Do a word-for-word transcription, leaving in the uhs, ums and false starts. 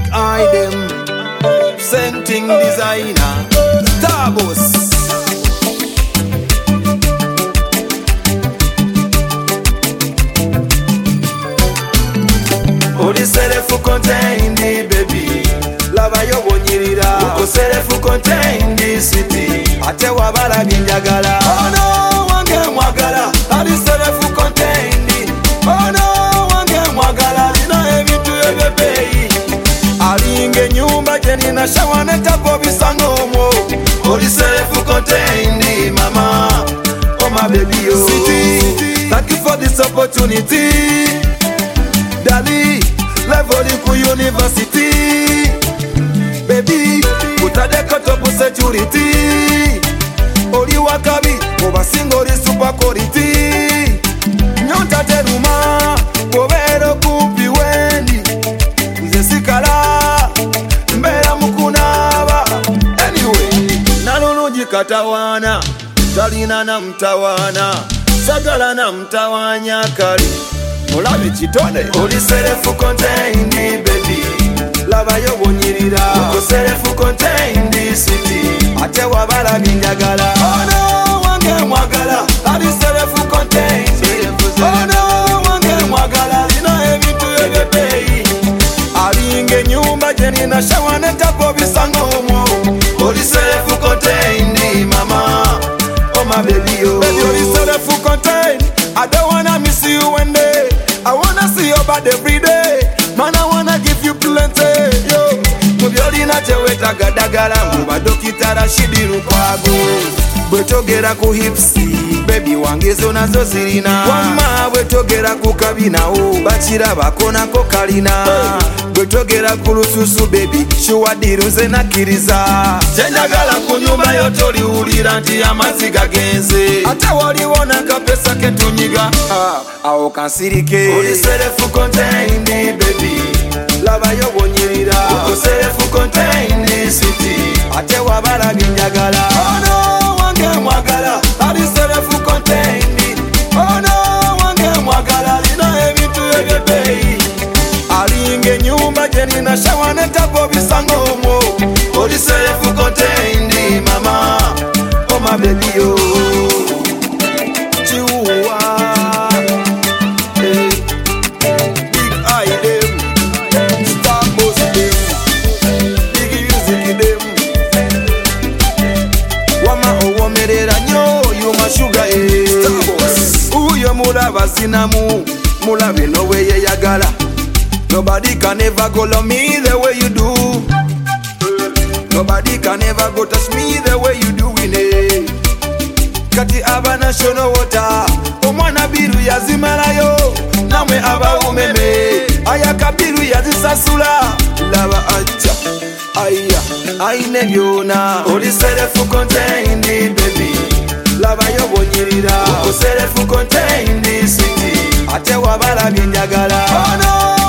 eye them. Scenting designer, Starboss. Oli self contained baby, lava yo wonyirira. Uko self contained city, ate wabala binjagala. Oh no, wange mwagala. Ali self contained. Oh no, wange mwagala. Lina ebintu ebyebeyi. Alinge nyumba jeni na shawa ne tapo bisangomo. Oli self contained mama, oh my baby oh. City, thank you for this opportunity. Dali, level ku university. Baby, utade kotopu security. Oli wakabi, oba singori super quality. Nyonta teruma, kobero kupi wendi. Nze sikala, mbera mukunaba. Anyway, naluluji katawana, talina na mtawana. Sagala na mtawanya kali. Mulabi chitone. Oli self contained baby, lava yo wonyirira. Uko self contained city, ate wabala binjagala. Oh no, wange mwagala. Ali self contained. Oh no, wange mwagala. Lina ebintu ebyebeyi. Alinge nyumba jeni na shawa ne tapo bisangomo. Oli self contained mama, oh my baby oh. Baby oli self contained. I don't wanna miss you one day. I wanna see your body every day. Man, I wanna give you plenty. Yo, mubyoli na cheweta gadagala. Muba dokitara shidiru kwago. Bwetogera ku hipsi, baby wangezo nazo zirina. Wama bwetogera ku kabina o, bachira bakona ko kalina. Bwetogera ku lususu baby, shuwa diruze na kiriza. Chenjagala ku nyumba yotoli ulira nti amazi gagenze. Ate waliwona kapesa ketunyiga. Ah, awo kansirike. Oli self contained baby, lava yo wonyirira. Uko self contained city, ate wabala binjagala. Oh no, wange mwagala. Ali self contained. Oh no, wange mwagala. Lina ebintu ebyebeyi. Alinge nyumba jeni na shawa ne tapo bisangomo. Oli self contained mama, oh my baby oh. Chihuwa, hey, big eye them, Starboss them, big music them. Wama owomerera nyo, you my sugar eh. Starboss, uyo mulaba sinamu, mulabe no way ye yagala. Nobody can ever go love me the way you do. Nobody can ever go touch me the way you do it. Kati abana shono wota, omwana biru yazimalayo. Namwe aba umeme, ayaka biru yazisasula. Lava acha, aya, aine byona. Oli self contained baby, lava yo wonyirira. Uko self contained city, ate wabala binjagala. Oh no,